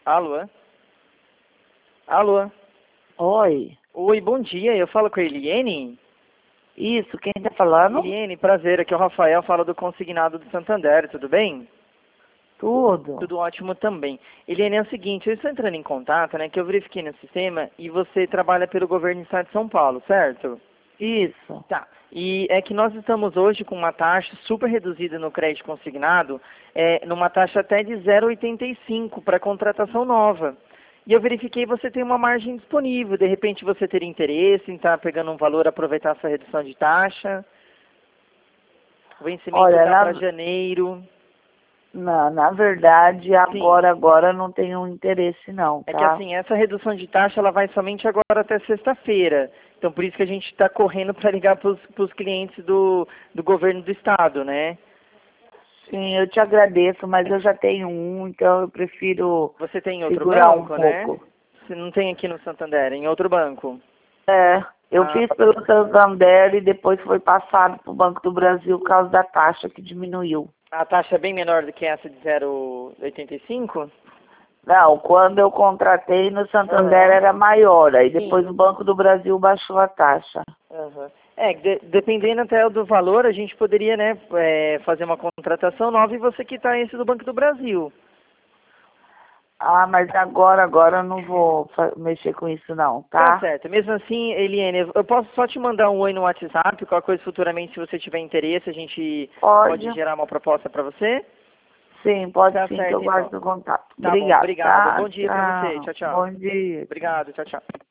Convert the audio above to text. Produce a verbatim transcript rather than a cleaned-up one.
Alô? Alô? Oi. Oi, bom dia. Eu falo com a Eliene? Isso, quem tá falando? Eliene, prazer. Aqui é o Rafael, falo do Consignado do Santander. Tudo bem? Tudo. Tudo ótimo também. Eliene, é o seguinte, eu estou entrando em contato, né, que eu verifiquei no sistema e você trabalha pelo governo do estado de São Paulo, certo? Isso. Tá. E é que nós estamos hoje com uma taxa super reduzida no crédito consignado, é, numa taxa até de zero vírgula oitenta e cinco para contratação nova. E eu verifiquei que você tem uma margem disponível. De repente você teria interesse em estar pegando um valor, aproveitar essa redução de taxa. O vencimento Olha, está na, para janeiro. na, na verdade, agora, agora não tenho interesse não, É que tá? assim, essa redução de taxa ela vai somente agora até sexta-feira. Então por isso que a gente está correndo para ligar para os clientes do, do governo do estado, né? Sim, eu te agradeço, mas eu já tenho um, então eu prefiro Você tem em outro segurar um banco, né? pouco. Você não tem aqui no Santander, em outro banco. É, eu Ah, fiz pelo Santander e depois foi passado para o Banco do Brasil por causa da taxa que diminuiu. a taxa é bem menor do que essa de zero vírgula oitenta e cinco? Não, quando eu contratei no Santander Uhum. era maior, aí depois Sim. o Banco do Brasil baixou a taxa. Uhum. É, de- dependendo até do valor, a gente poderia, né, é, fazer uma contratação nova e você quitar esse do Banco do Brasil. Ah, mas agora, agora eu não vou fa- mexer com isso não, Tá tá? certo. Mesmo assim, Eliane, eu posso só te mandar um oi no WhatsApp, qualquer coisa futuramente, se você tiver interesse, a gente Pode? pode gerar uma proposta para você? Sim, pode Tá sim que certo, eu então. guardo o contato. Tá bom, Obrigado, obrigado. tá? Bom dia para você. Tchau. Tchau, tchau. Bom dia. Obrigado, tchau, tchau.